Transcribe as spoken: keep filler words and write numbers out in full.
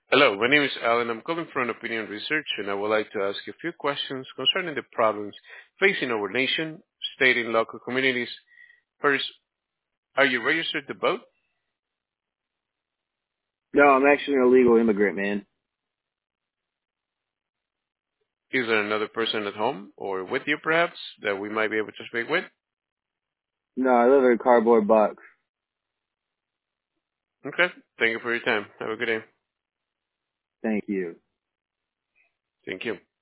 Hello, my name is Alan. I'm calling from Opinion Research, and I would like to ask you a few questions concerning the problems facing our nation, state, and local communities. First, are you registered to vote? No, I'm actually an illegal immigrant, man. Is there another person at home or with you, perhaps, that we might be able to speak with? No, I live in a cardboard box. Okay. Thank you for your time. Have a good day. Thank you. Thank you.